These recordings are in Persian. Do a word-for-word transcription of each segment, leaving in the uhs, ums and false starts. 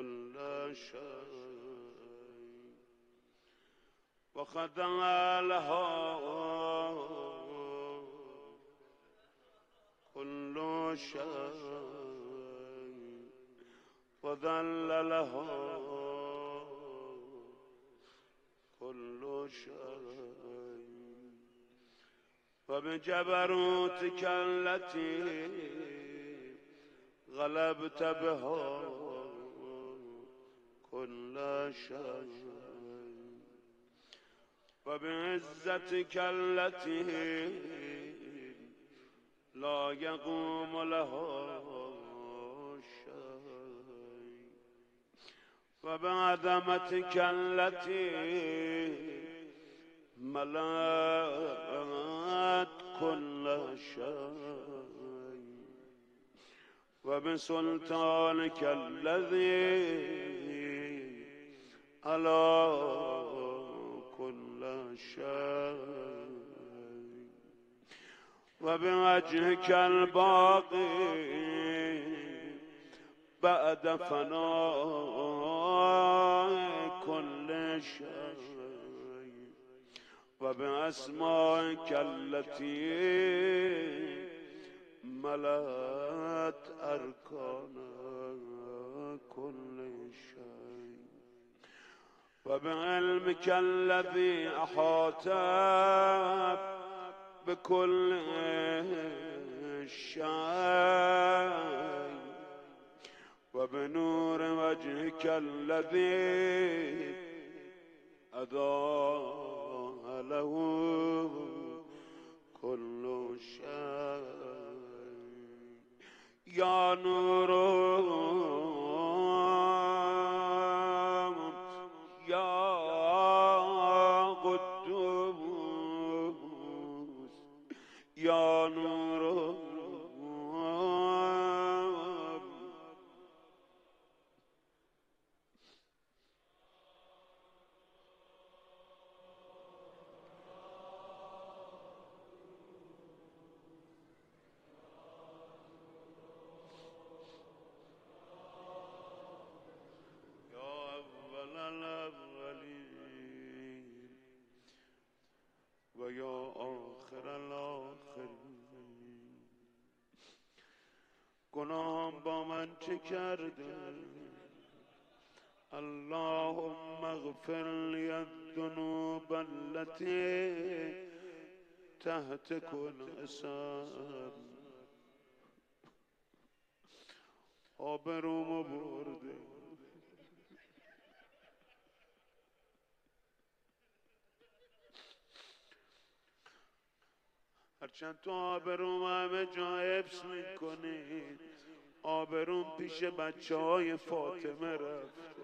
كل شيء وخضع لها كل شيء وذل لها كل شيء وبجبروتك التي غلبت بها كل شيء وبعزتك التي لا يقوم لها شيء وبعظمتك التي ملأت كل شيء وبسلطانك الذي على كل شيء وبوجهك الباقي بعد فناء كل شيء وبأسمائك التي ملأت أركان كل شيء وبعلمك الذي أحاط بكل شيء وبنور وجهك الذي أضاء له كل شيء يا نور يا قدوس يا نور و یا آخر الاخرین گناهم با من چه کرده اللهم اغفر لی الذنوب التي تحت كل اسم آبرومو برده هرچند تو آبروم همه جا حفظ میکنی آبروم پیش بچه های فاطمه رفته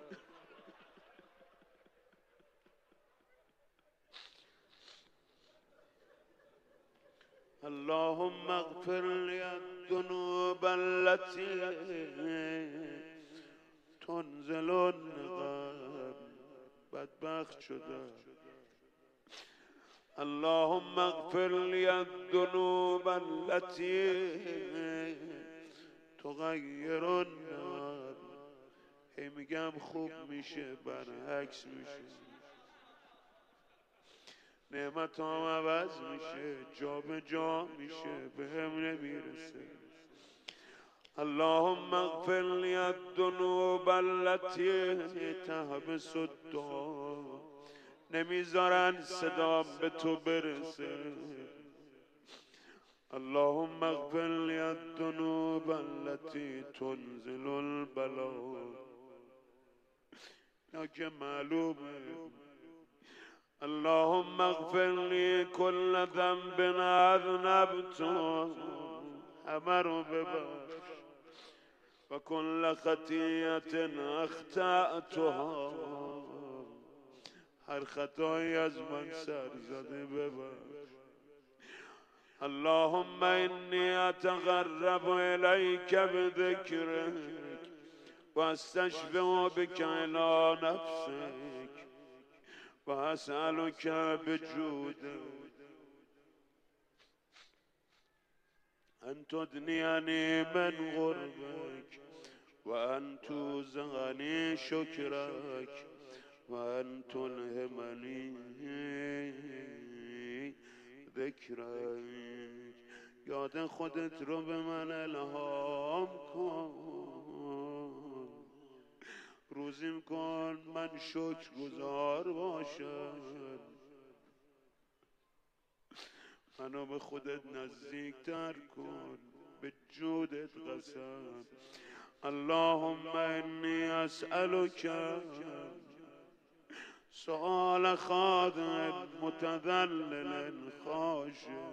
اللهم اغفر لی الذنوب التي تنزل النقم بدبخت شده اللهم اغفر لی الذنوب التي تغیر النار هی میگم خوب میشه برعکس میشه نعمت هم عوض میشه جا به جا میشه به هم نمیرسه اللهم اغفر لی الذنوب التي تحبس الدعا نمیذارن صدام به تو برسه اللهم اغفر لی الذنوب التي تنزل البلاء یا که معلومه اللهم اغفر لی كل ذنب اذنبته همه رو ببخش و كل خطیئت اخطأتها هر خطایی از من سر زده ببخش اللهم انی اتقرب الیک بذکرک و استشفع بک الی نفسک و اسألک بجودک ان تدنیانی من غربک و ان توزغنی شکرک و ان تلهمنی ذکرک. یاد خودت رو به من الهام کن، روزیم کن من شکرگزار باشم، منو به خودت نزدیکتر کن، به جودت قسم. اللهم انی اسألک سؤال خاضع متذلل خاشع.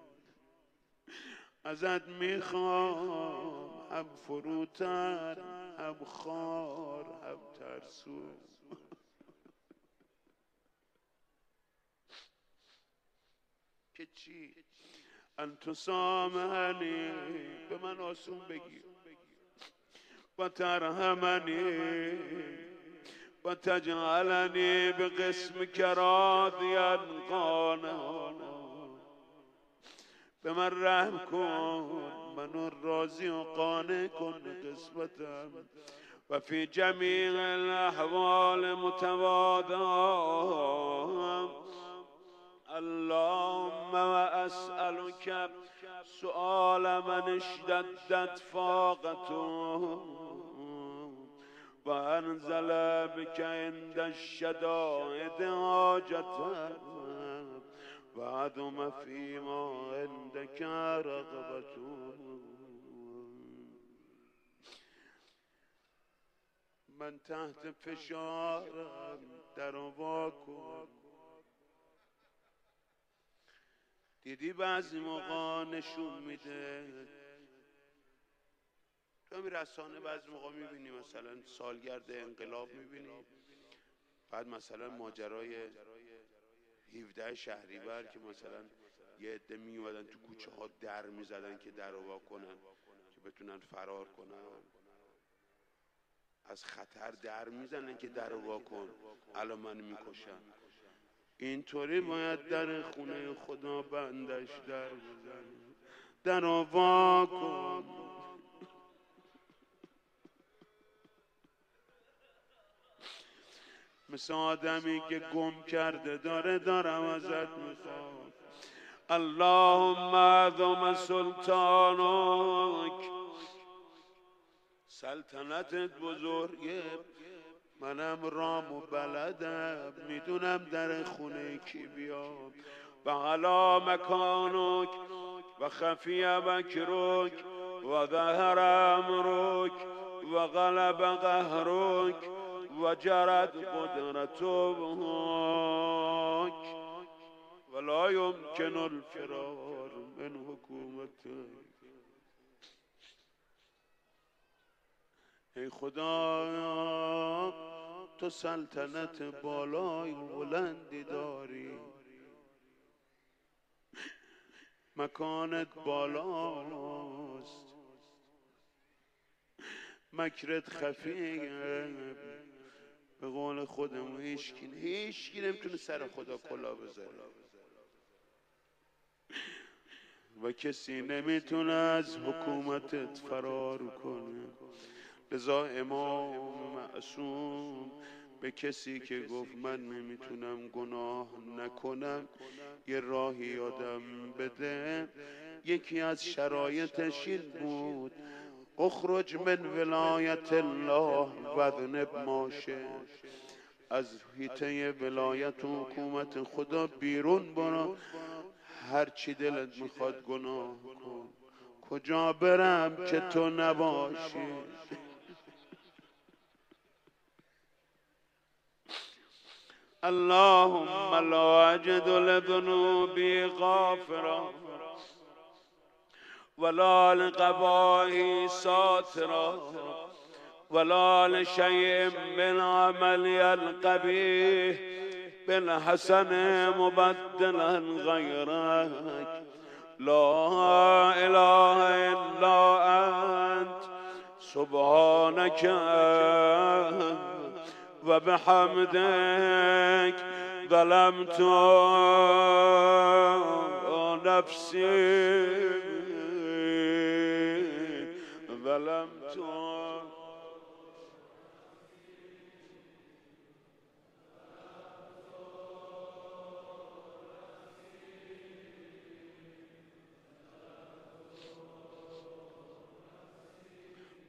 ازت میخوام هم فروتر هم خار هم ترسو، که چی؟ انتو سامحنی، به من آسون بگیر، و ترحمنی و تجعلنی به قسم راضیا قانعا. به من رحم کن، منو راضی و قانع کن به قسمتم. و فی جمیع الاحوال متواضعا. اللهم و اسألک سؤال من اشتدت فاقته و انزل بک عند الشدائد حاجته و عظم فیما عندک رغبته. من تحت فشارم، درو وا کن. دیدی بعضی موقع نشون میده، تو همین رسانه بعضی موقع میبینی مثلا سالگرد انقلاب میبینی، بعد مثلا ماجرای هفده شهریور که مثلا یه عده میومدن تو کوچه ها در میزدن که در وا کنن که بتونن فرار کنن، از خطر در میزنن که در وا کن الان من میکشن. اینطوری باید در خونه خدا بندش در بزنه، در وا کن. مثل آدمی که گم کرده داره دارم ازت میخوام. اللهم اعظم سلطانک، سلطنتت بزرگه، منم رام و بلدم، میدونم در خونه کی بیام. و علا مکانک و خفی مکرک و ظهر امرک و غلب قهرک و جرت قدرتک ولا یمکن الفرار من حکومتک. ای خدا تو سلطنت بالای و بلندی داری، مکانت بالاست، مکرت خفیه. به قول خودمون هیچکی هیچکی نمیتونه سر خدا کلا بذاره و کسی نمیتونه از حکومتت فرار کنه. لذا امام معصوم به کسی که گفت من نمیتونم گناه نکنم یه راهی یادم بده، یکی از شرایطش این بود: اخرج من ولایت الله واذنب ما شئت. از حیطه ولایت و حکومت خدا بیرون برو، هر چی دلت میخواد گناه کن. کجا برم که تو نباشی؟ اللهم لا اجد لذنوبی غافرا ولا لقبائي ساترا ولا لشيء من عملي القبيح بالحسن مبدلا غيرك. لا إله إلا أنت سبحانك وبحمدك ظلمت نفسي ظلمت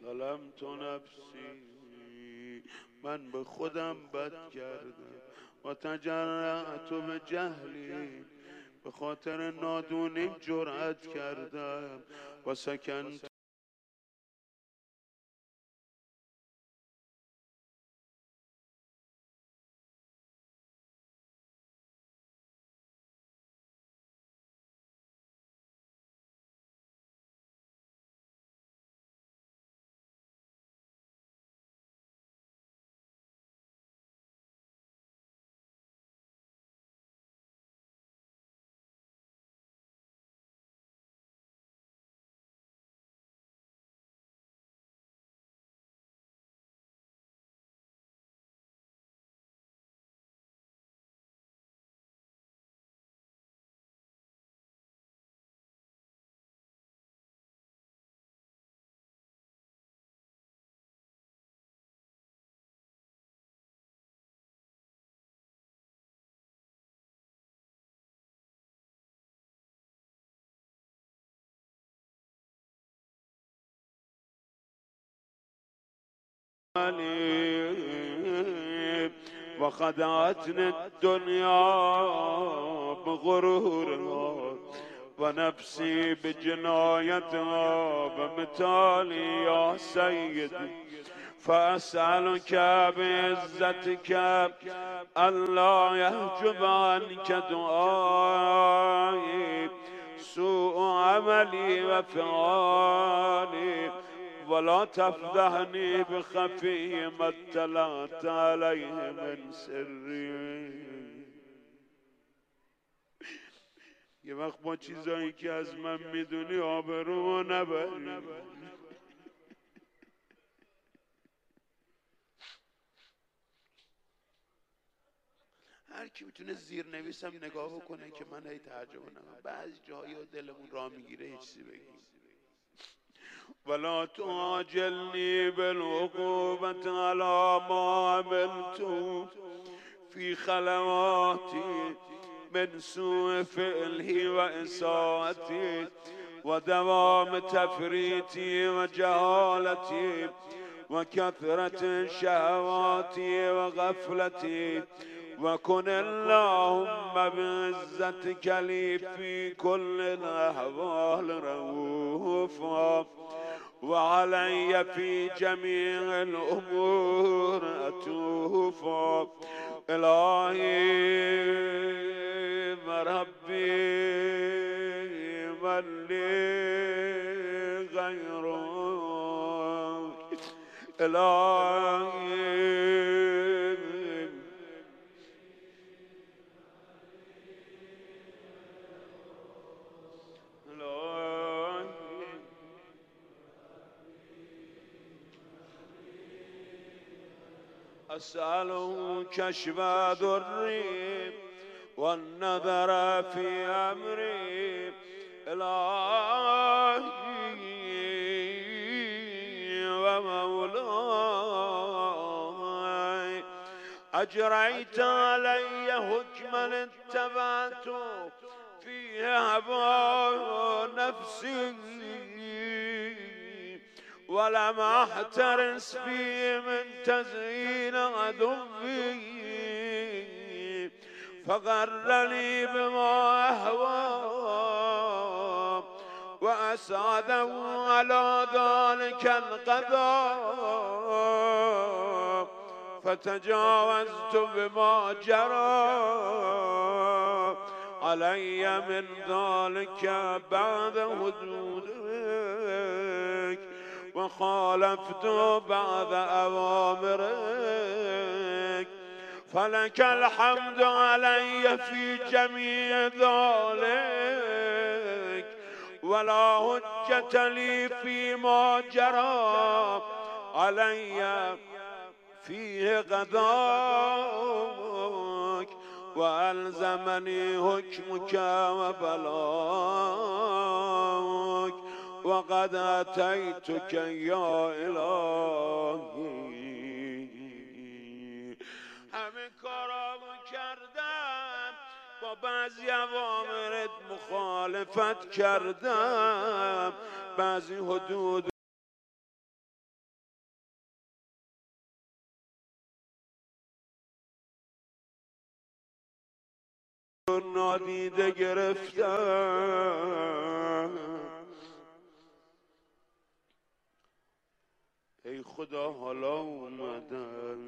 ظلمت نفسی، من به خودم بد کردم. و تجرأت به جهلی، به خاطر نادونی جرأت کردم. و سکنت و خدعتني الدنيا بغرورها و نفسي بجنايتها بمثالي يا سيدي. فأسألك بعزتك ألا يحجب عنك دعائي سوء عملي وفعالي، ولا تفضحني بخفي ما اطلعت عليه من سری. یه وقت با چیزایی که از من میدونی آبرومو نبری. هر کی میتونه زیر نویسم نگاه بکنه که من هی ترجمه نکنم، بعضی جایی دلمون را میگیره هیچ چیزی بگیم. ولا تعاجلني بالعقوبة على ما عملت في خلواتي من سوء فعله وإساءتي ودوام تفريطي وجهالتي وكثرة شهواتي وغفلتي. وكن اللهم بعزتك لي في كل الأحوال رؤوفا، وعلي في جميع الأمور أتوفا. إلهي وربي من لي غيرك. إلهي أسأله كشف ضري والنظر في أمري. إلهي ومولاي أجريت علي حكما اتبعت فيه هوى نفسي ولم أحترس فيه من تزيين عدوي، فغرني بما أهوى وأسعده على ذلك القضاء. فتجاوزت بما جرى علي من ذلك بعد حدودك، وخالفت بعض أوامرك. فلك الحمد علي في جميع ذلك، ولا حجة لي فيما جرى علي فيه قضاءك. وألزمني حكمك وبلاغك، وقد أتيتك يا إلهي. همه کارامو کردم، با بعضی اوامرت مخالفت کردم، بعضی حدود نادیده گرفتم. ای خدا حالا اومدم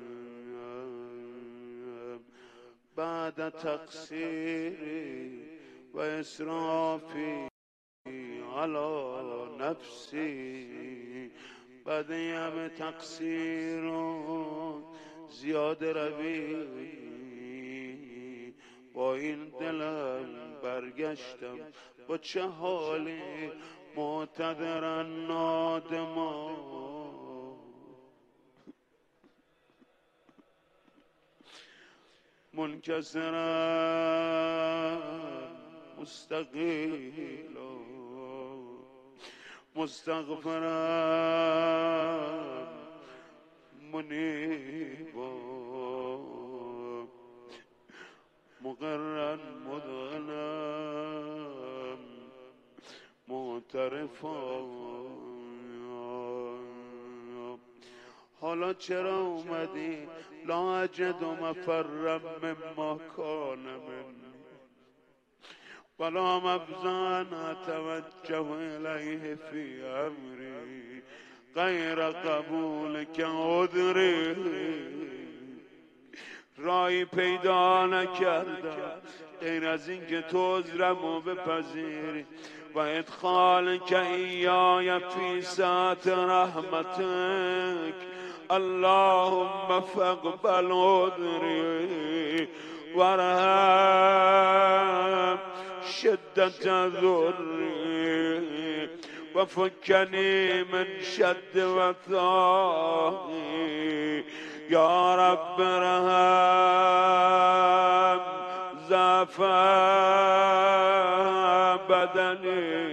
بعد تقصیری و اسرافی علی نفسی، بعد این همه تقصیر و زیاده روی با این دلم برگشتم با چه حالی معتذرن نادما، منکسرن مستقیلا مستغفرن منیبا مقرن مذعنم معترفا. حالا چرا اومدی لا اجد مفرم مما کان منی ولا مفزعا اتوجه الیه فی امری غیر قبولک عذری. رایی پیدا نکردم غیر از این که تو عذرمو بپذیری و ادخال که ایای فی سعت رحمتک. اللهم فاقبل عذری وارحم شدت ضری و فکنی من شد وثاقی. یا رب ارحم ضعف بدنی،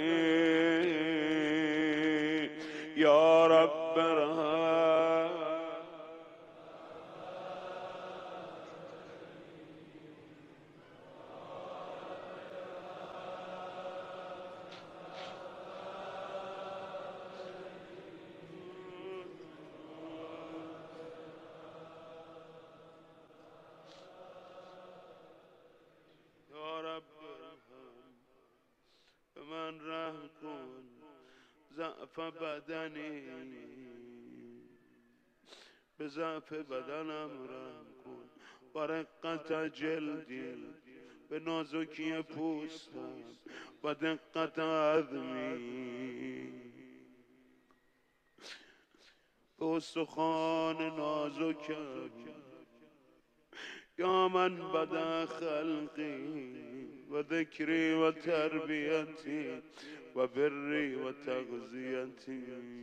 یا رب ارحم. من رحم کن ضعف بدنی، به ضعف بدنم رحم کن و رقت جلدی، به نازکی پوستم و دقت عظمی، به استخوان نازکم. یا من بدا خلقی و ذکری و تربیتی و بری و تغذیتی،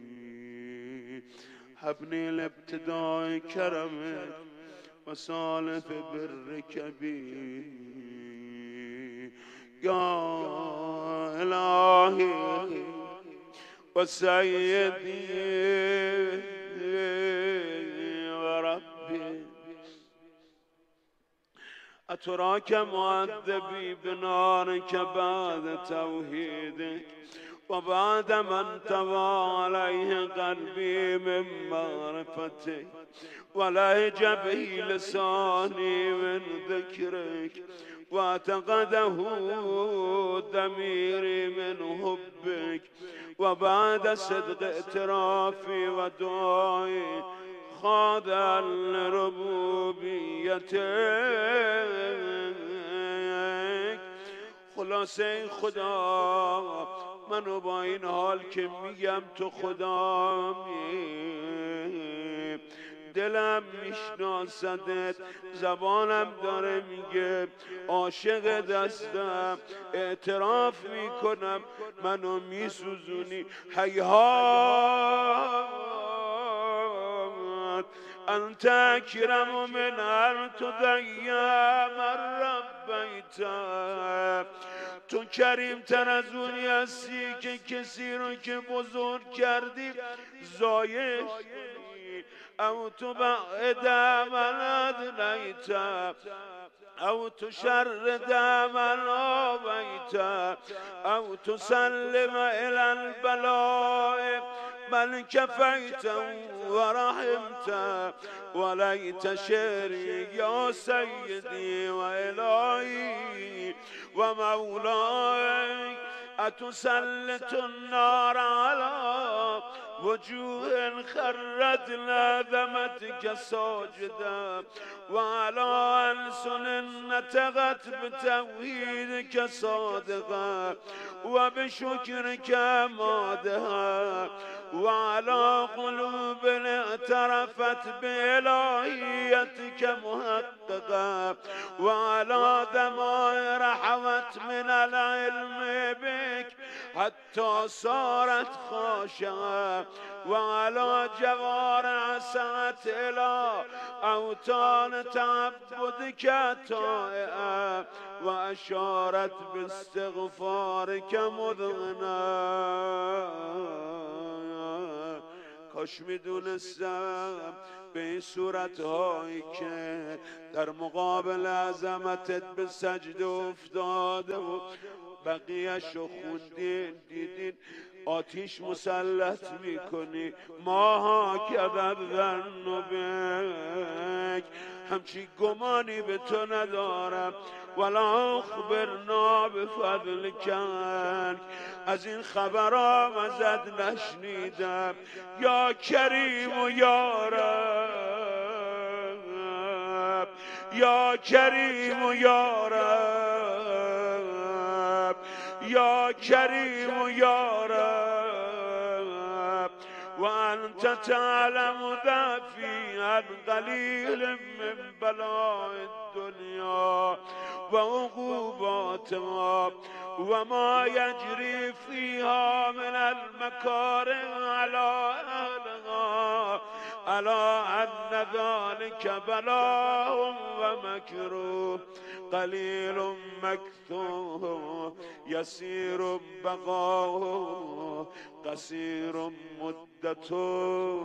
حبنی الابتداء کرمت و سالف برک بی. یا الهی و سیدی و ربی، اتراک معذبی بنارک بعد توحیدک و بعد من طوى علیه قلبی من معرفتک و لهج به لسانی من ذکرک و اعتقده ضمیری من حبک و بعد صدق اعترافی و دعای خاضع لربوبیتک. خلاصه خدا منو با این حال که میگم تو خدامی، دلم میشناسدت، زبانم داره میگه عاشق دستم، اعتراف میکنم منو میسوزونی. هیهات انت اکرم من ان تضیم ربیت، تو کریم تر از اونی هستی که کسی رو که بزرگ کردی زایش او تو بعد من ادنیت او تشرد من آویت او تسلم الى البلاء بل كفيت ورحمت وليت شعري يا سيدي وإلهي ومولاي أتسلط النار على وجوه خرت لذمتك ساجدا وعلى ألسن نطقت بتوحيدك صادقا وبشكرك مادها وعلى قلوب اعترفت بإلهيتك محققا وعلى ضمائر حوت من العلم بك حتى صارت خاشعة وعلى جوارح سعت إلى أوطان تعبدك طائعة وأشارت باستغفارك مذغنا. کاش میدونستم به این صورتهایی که در مقابل عظمتت به سجده افتاده و بقیه‌اش رو خوندین دیدین آتیش مسلط میکنی ماها کذب ظن بک همچی گمانی به تو ندارم ولا اخبرنا بفضل کن از این خبرام ازت نشنیدم یا کریم و یا رب یا کریم و یا رب یا کریم و یا رب وانت تعلم ذفی عن قلیل من بلاء الدنیا و عقوباتها و ما یجری فیها من المکارم علی اهلها الا ان ذلك بلاء و مکروه قلیل مکثوه یسیر بقاؤه قصیر مدته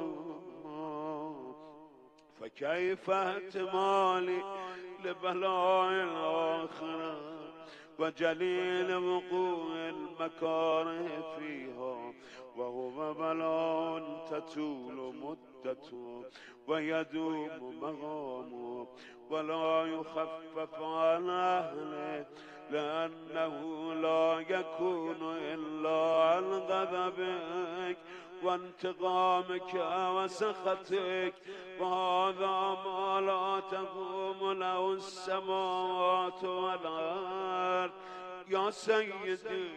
فكيف احتمالي لبلاء الآخرة وجليل وقوع المكاره فيها وهو بلاء تطول مدته ويدوم مقامه ولا يخفف عن أهله لأنه لا يكون إلا عن غضبك وانتقامك وسخطك وهذا ما لا تقوم له السماوات والأرض يا سيدي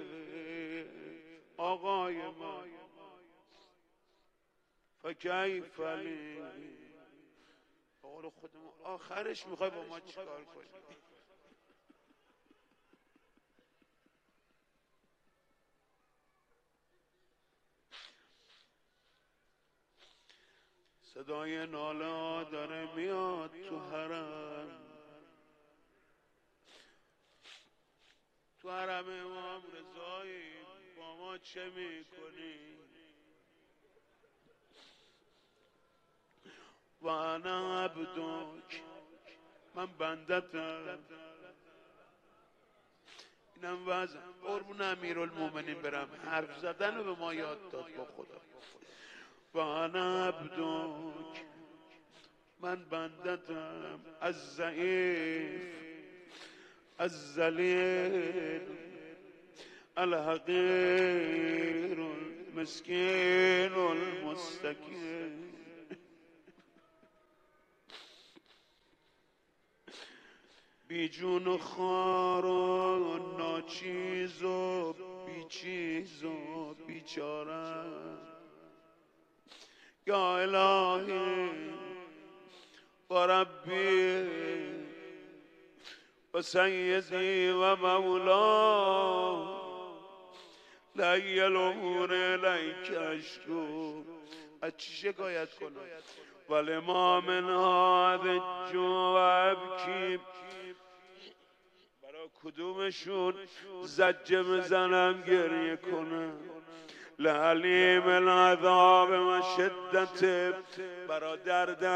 آقای من فکیف لی بقول خودم آخرش میخوای با ما چیکار کنی صدای ناله ها داره میاد تو حرم تو حرم امام رضایی با ما چه میکنی و انا عبدک من بندتم اینم وضع قربون امیرالمومنین برم حرف زدن رو به ما یاد داد با خدا و انا عبدک من بندتم از ضعیف از ذلیل الحقیر المسکین المستکین بی جون و خوار و ناچیز و بی چیز و بیچاره یا الهی و ربی و سیدی و مولا لی الامور الیک اشکو از چی شکایت کنم ولما من هذا الجوع ابکی برای کدومشون زجه بزنم گریه کنم لعلیم العذاب و شدت، برا درد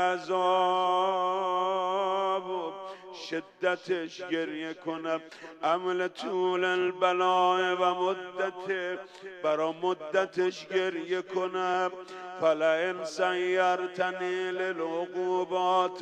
عذاب و شدتش گریه کنم. عمل طول البلاء و مدت، برا مدتش گریه کنم. فلئن سیرتنی للعقوبات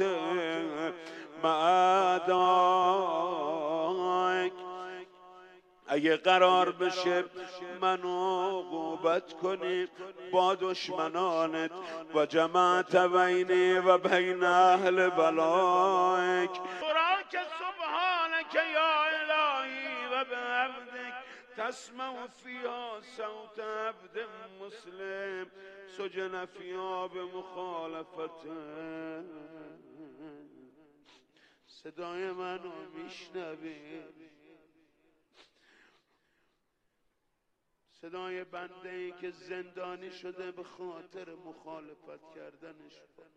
معاداک، اگه قرار بشه منو عقوبت کنی با دشمنانت، و جمعت بینی و بین اهل بلایک، راک سبحانک یا الهی و بعبدک تسمع فیها صوت عبد مسلم سجن فیها به مخالفته. صدای منو میشنوی؟ صدای بنده ای که زندانی شده به خاطر مخالفت کردنش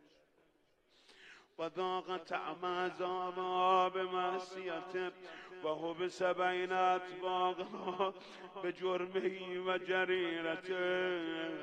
و ذاق طعم عذابها به معصیته و حبس بین اطباقها به جرمه و جریرته،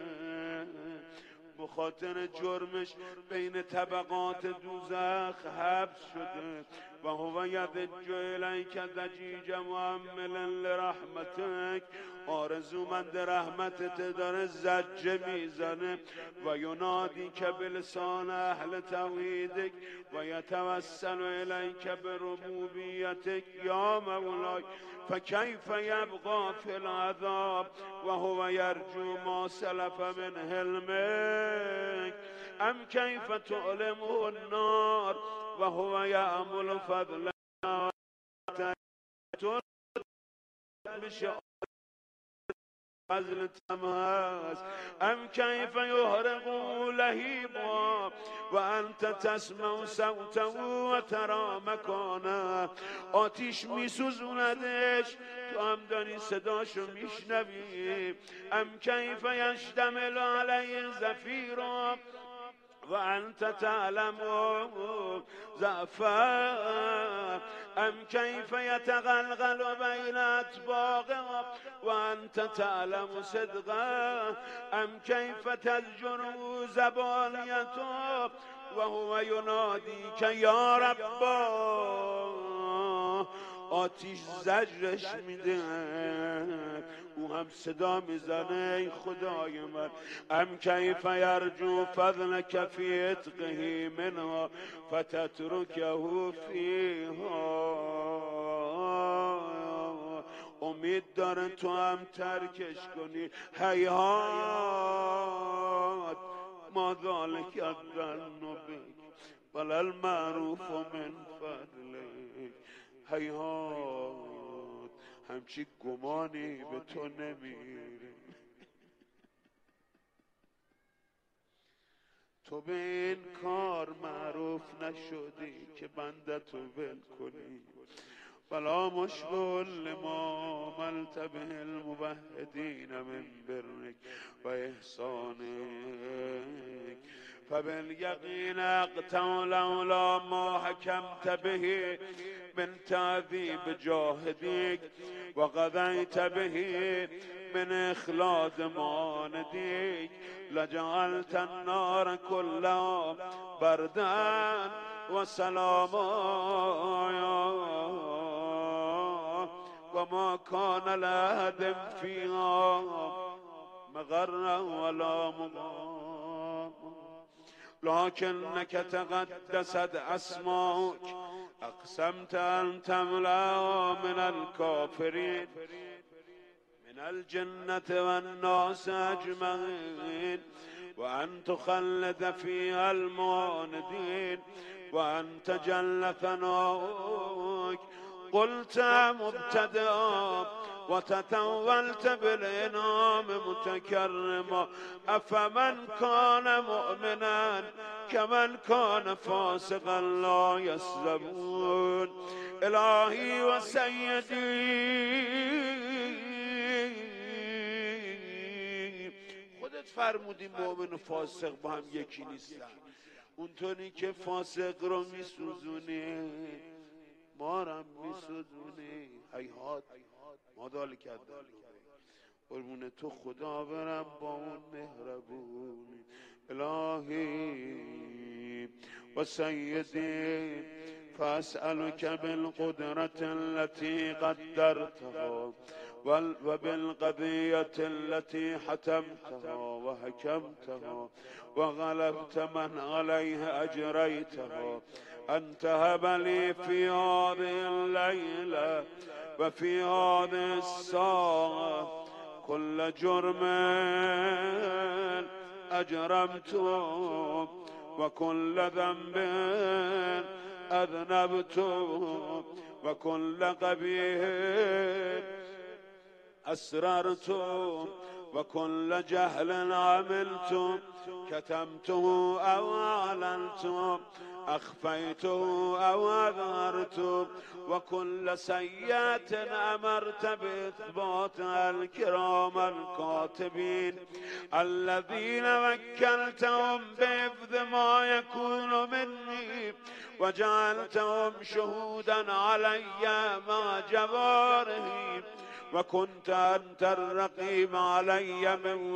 بخاطر جرمش بین طبقات دوزخ حبس شده. و هو یضج الیک ضجیجا مؤملا لرحمتک، آرزومند رحمتت داره زجه میزنه. و ینادی که بلسان اهل توحیدک و یتوسل الیک بربوبیتک یا مولای، فکیف یبقى فی العذاب و هو یرجو ما سلف من حلمک، ام کیف تعلمه النار و هو یعمل فضل بشه فضل تماس. ام کیف یحرق لهیبا و انت تسمع صوته و ترى مکانه، آتیش میسوزوندش تو هم داری صداشو میشنوی. ام کیف یشتمل علیه زفیرا و انت تعلم ضعفا، ام کیف یتغلغل بین اطباقها و انت تعلم صدقا، ام کیف تزجر زبانیته و هو ینادی که یا ربا، آتیش زجرش میده او هم صدا میزنه ای خدای من. ام کیف یرجو فضلک فی عتقه منها فتترکه فیها، امید داره تو هم ترکش کنی. هیهات ما ذلک الظن بک ولا المعروف من فضلک، هیهات همچی گمانی به تو نمیره. تو به این کار معروف نشدی که بنده تو ول کنی. ولا مشغول لما عملت به الموحدین من برک و احسانک، فبالیقین اقطع لولا ما حکمت به من تعذیب جاهدیک و قضیت به من اخلاص ماندیک، لجعلت النار كلها بردا و سلاما و ما کان لأحد فیها مغرا ولا مقام، لکنک تقدست اسماؤک اقسمت ان تملأ من الکافرین من الجنة والناس اجمعین و ان تخلد فیها المعاندین و انت جل ثناؤک، قلت مبتدئا و تطولت بالانعام متکرما، افمن کان مؤمنا کمن کان فاسقا لا یستوون. الهی و سیدی خودت فرمودی مؤمن و فاسق با هم یکی نیستن، اونطوری که فاسق رو میسوزونی ما رو میسوزونی. هیهات ما ذلک الظن، قربون تو خدا برم با اون مهربونی. الهی و سیدی فاسألك بالقدرة التي قدرتها وبالقضية التي حتمتها وحكمتها وغلبت من عليه أجريتها أن تهب لي في هذه الليلة وفي هذه الساعة كل جرم أجرمته وكل ذنب أذنبته وكل قبيح أسررته وكل جهل عملته كتمته أو أعلنته أخفيته أو أظهرته وكل سيئة أمرت بإثباتها الكرام الكاتبين الذين وكلتهم بحفظ ما يكون مني وجعلتهم شهودا علي مع جوارهم وكنت أنت الرقيب علي من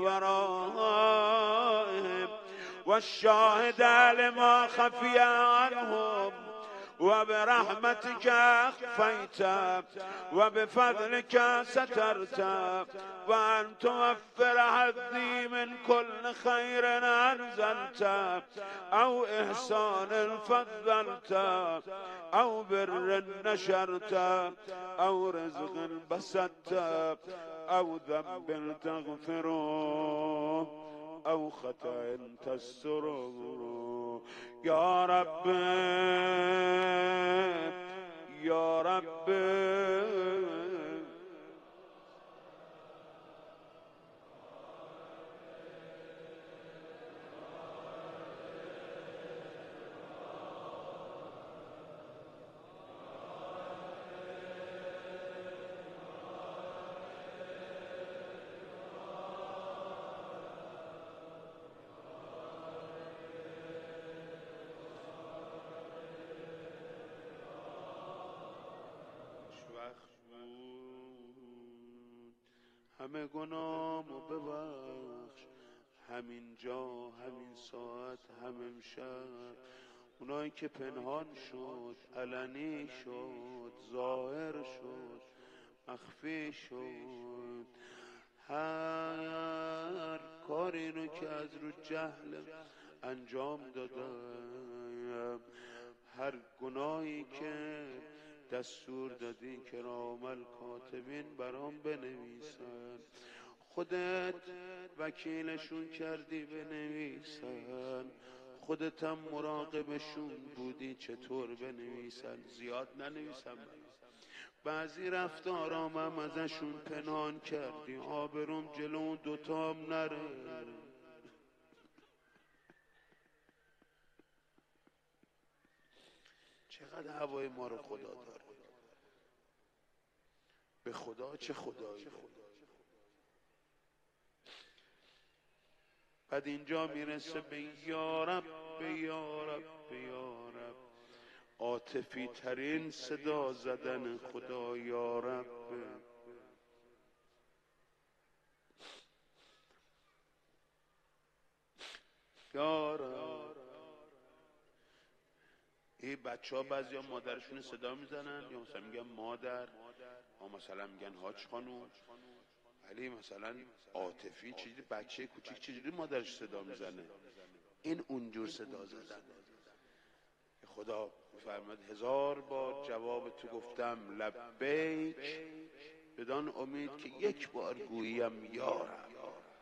ورائهم والشاهد لما خفي عنهم وبرحمتك أخفيت وبفضلك سترت وأن توفر حظي من كل خير أنزلت أو إحسان فضلت أو بر نشرت أو رزق بسطت أو ذنب تغفره أو خطأ تستره يا رب يا رب همه گناهمو ببخش همین جا همین ساعت هم امشب اونایی که پنهان شد علنی شد ظاهر شد مخفی شد هر کاری رو که از رو جهل انجام دادم هر گناهی که دستور دادی کرام الکاتبین برام بنویسن خودت وکیلشون کردی بنویسن خودت هم مراقبشون بودی چطور بنویسن زیاد ننویسن بعضی رفتارام هم ازشون پنهان کردی آبروم جلو دوتام نره چقدر هوای ما رو خدا داره به خدا چه خدایی بعد اینجا میرسه به یا رب یا رب یا رب عاطفی ترین صدا زدن خدا یا رب یا رب این بچه ها بعضی ها مادرشون صدا میزنن یا مثلا میگن مادر یا مثلا میگن حاج خانوم ولی مثلا عاطفی چیزی بچه کوچیک چجوری مادرش صدا میزنه این اونجور صدا زدن خدا میفرماد هزار بار جواب تو گفتم لبیک بدان امید که یک بار گوییم یا رب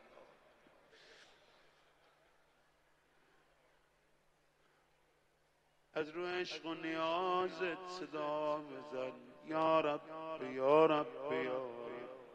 از رو عشق و نیازت صدا بزن یا رب یا رب یا رب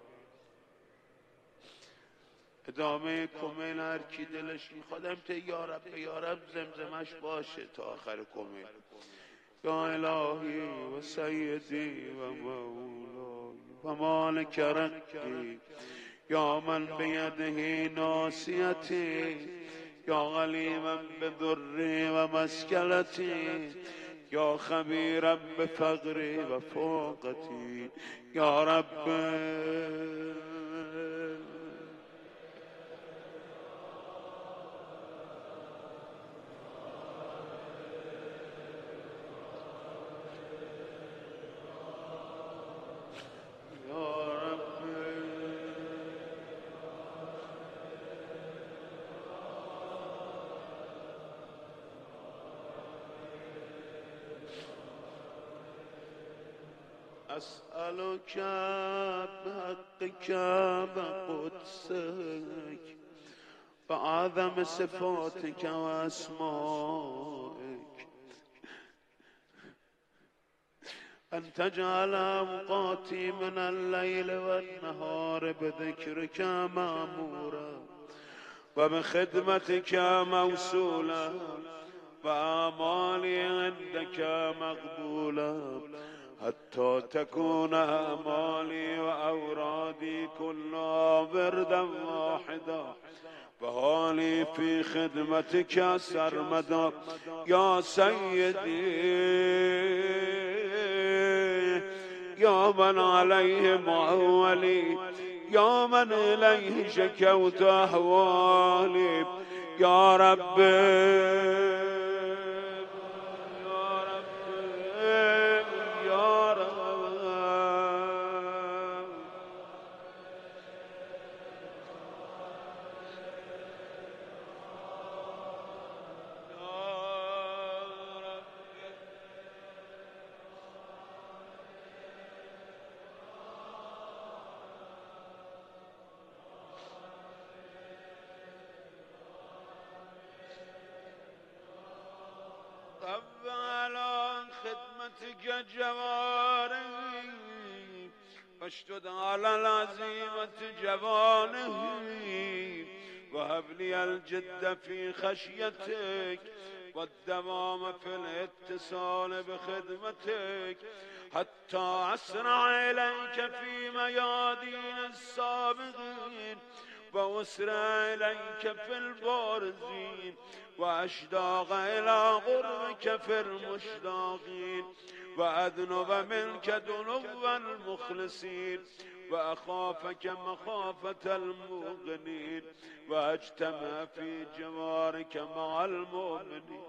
ادامه کمیل هر کی دلش میخوادم ته یا رب یا رب زمزمش باشه تا آخر کمیل یا الهی و سیدی و مولای و مالک رقی یا من بیده ناسیتی یا غلیما بذری و مسکلتی یا خبیرا بفقری و فوقتی یا رب أسألك بحقك وقدسك وأعظم صفاتك وأسمائك أن تجعل أوقاتي من الليل والنهار بذكرك مأمورا وبخدمتك موصولا وأعمالي عندك مقبولا حتى تكون أعمالي وأورادي كلها وردا واحدا وحالي في خدمتك سرمدا يا سيدي يا من عليه معولي يا من إليه شكوت أحوالي يا رب رب على خدمتك جواري واشتد على العزيمة جواني وهب لي الجد في خشيتك والدوام في الاتصال بخدمتك حتى أسرع إليك في ميادين السابقين وأسرع إليك في البارزين وأشتاق إلى قربك في المشتاقين وأذنب منك ذنوب المخلصين وأخافك مخافة الموقنين وأجتمع في جوارك مع المؤمنين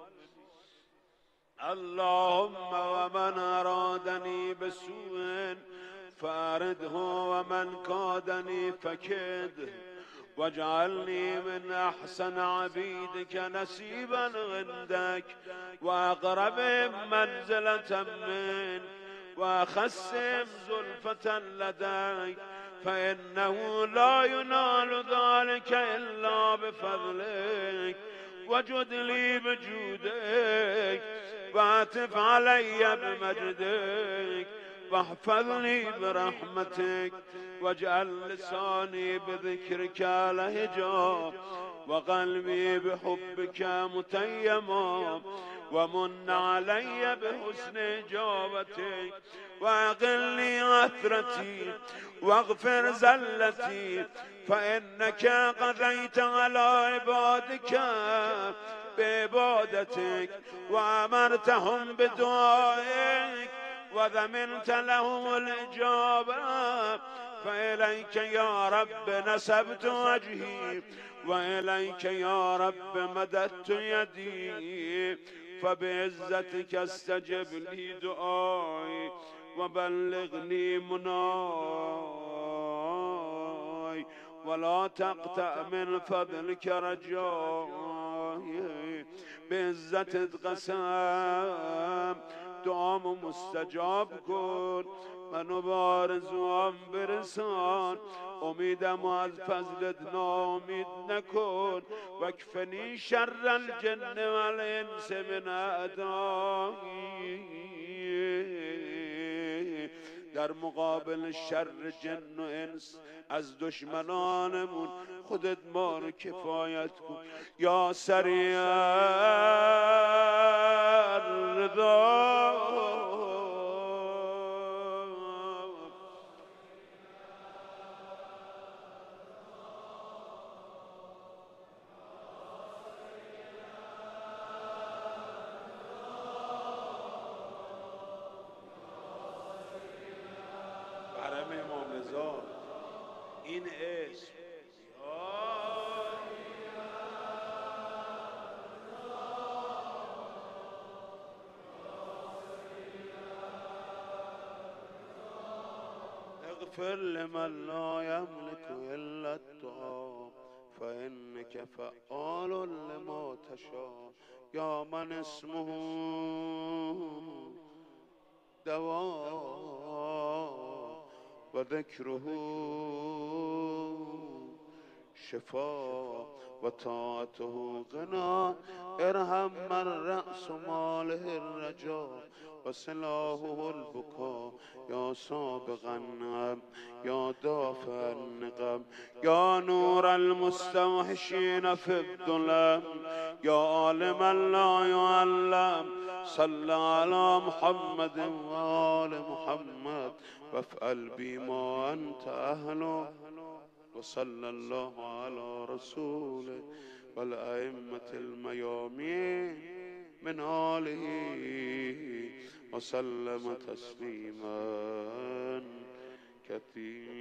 اللهم ومن أرادني بسوء فأرده ومن كادني فكده واجعلني من أحسن عبيدك نسيبا عندك وأقربهم منزلة منك وأخسهم زلفة لديك فإنه لا ينال ذلك إلا بفضلك وجد لي بجودك واعطف علي بمجدك واحفظني برحمتك واجعل لساني بذكرك لهجا وقلبي بحبك متيما ومن علي بحسن إجابتك وأقلني عثرتي واغفر زلتي فإنك قضيت على عبادك بعبادتك وأمرتهم بدعائك وضمنت لهم الإجابة فإليك يا رب نسبت وجهي وإليك يا رب مددت يدي فبعزتك استجب لي دعائي وبلغني مناي ولا تقطع من فضلك رجائي بعزت قسم دعام مستجاب کن منو بارزوام برسان امیدم از فضلت ناامید نکن وکفنی شر الجن والانس من اعدایی در مقابل شر جن و انس از دشمنانمون خودت ما رو کفایت کن یا سریع الرضا برم امام رضا این اسم اغفر لمن لا يملك إلا الدعاء فإنك فعال لما تشاء يا من اسمه دواء وذكره شفاء وطاعته غنى ارحم من رأس ماله الرجاء وسلاحه البكاء يا سابق النعم يا دافع النقم يا نور المستوحشين في الظلم يا عالما لا يعلم صل على محمد وآل محمد وافعل بما أنت أهله وصلى الله على رسوله والأئمة الميامين من آله وسلم تسليما كثيرا.